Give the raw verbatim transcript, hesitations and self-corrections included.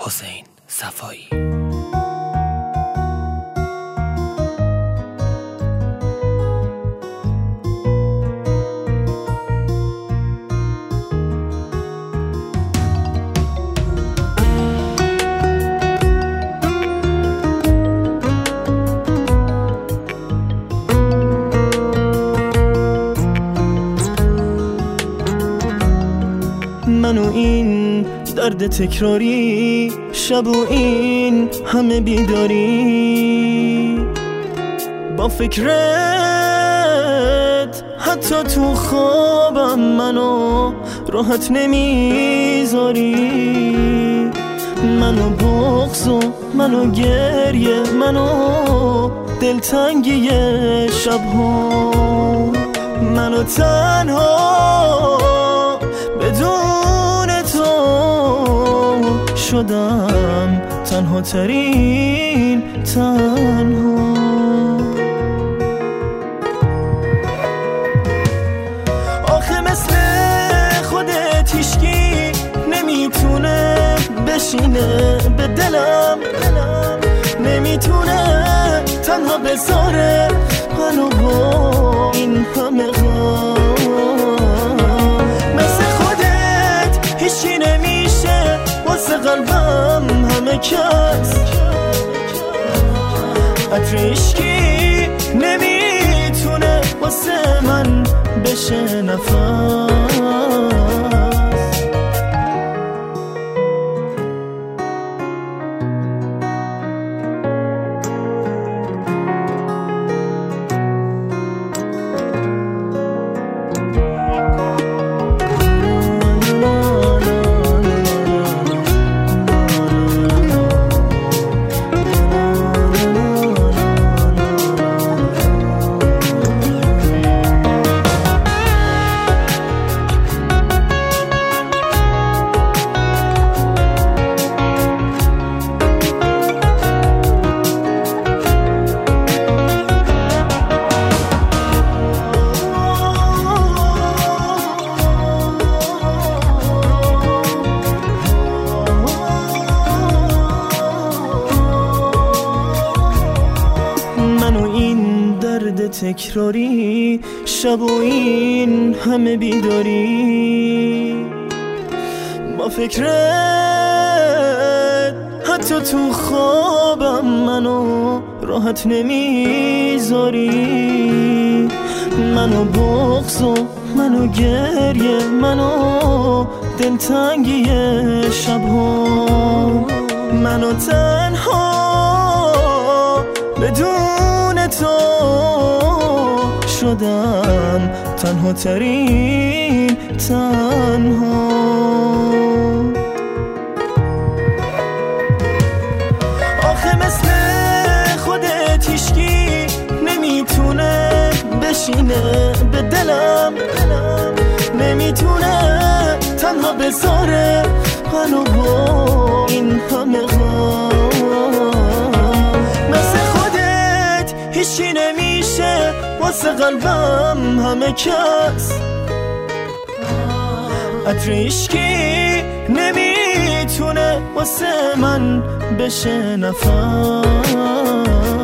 حسین صفایی. منو این درد تکراری، شب و این همه بیداری، با فکرت حتی تو خوابم منو راحت نمیذاری. منو بغض و منو گریه، منو دلتنگی شبها، منو تنها بدون تو شدم تنها ترین تنها. آخه مثل خودت هیچکی نمیتونه بشینه به دلم، نمیتونه تنها بذاره منو با این همه غم. مثل خودت هیچی نمیشه واسه قلبم همه کس، عطر عشقی نمیتونه واسه من بشه نفس. تکراری، شب و این همه بیداری، با فکرت حتی تو خوابم منو راحت نمیذاری. منو بغض و منو گریه، منو دلتنگی شبها، منو تنها بدون تو شدم تنها ترین تنها. آخه مثل خودت هیچکی نمیتونه بشینه به دلم، نمیتونه تنها بذاره منو با این همه غم. مثل خودت هیچی نمیشه واسه قلبم همه کس، عطر عشقی نمیتونه واسه من بشه نفس.